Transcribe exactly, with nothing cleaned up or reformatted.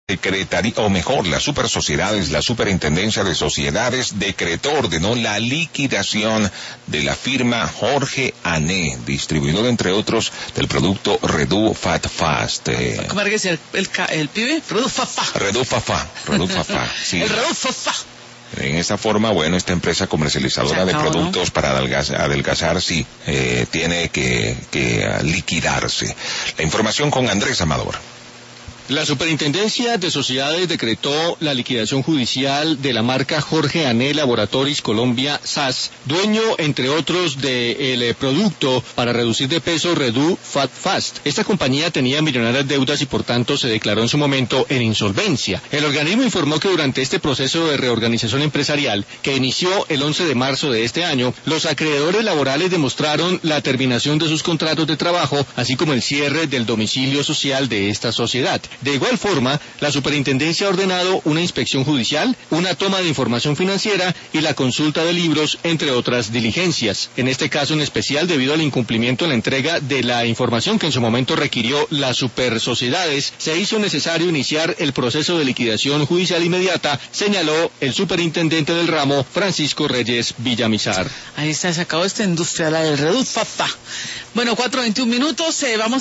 Secretaría, o mejor, las super sociedades, la superintendencia de sociedades decretó, ordenó la liquidación de la firma Jorge Ané, distribuidor entre otros del producto Redu Fat Fast. Eh, ¿Cómo es el, el, el pibe? Redu Fat Fast. Redu Fat Fast. Redu Fat Fast. Sí. El Redu Fat Fast. En esta forma, bueno, esta empresa comercializadora acabó, de productos, ¿no?, para adelgazar, adelgazar sí, eh, tiene que, que liquidarse. La información con Andrés Amador. La Superintendencia de Sociedades decretó la liquidación judicial de la marca Jorge Ané Laboratories Colombia S A S, dueño, entre otros, del de producto para reducir de peso Redu Fat Fast. Esta compañía tenía millonarias deudas y por tanto se declaró en su momento en insolvencia. El organismo informó que durante este proceso de reorganización empresarial, que inició el once de marzo de este año, los acreedores laborales demostraron la terminación de sus contratos de trabajo, así como el cierre del domicilio social de esta sociedad. De igual forma, la superintendencia ha ordenado una inspección judicial, una toma de información financiera y la consulta de libros, entre otras diligencias. En este caso en especial, debido al incumplimiento en la entrega de la información que en su momento requirió las supersociedades, se hizo necesario iniciar el proceso de liquidación judicial inmediata, señaló el superintendente del ramo, Francisco Reyes Villamizar. Ahí está, se acabó esta industria, la del Redu Fat Fast. Bueno, cuatro veintiún minutos, eh, vamos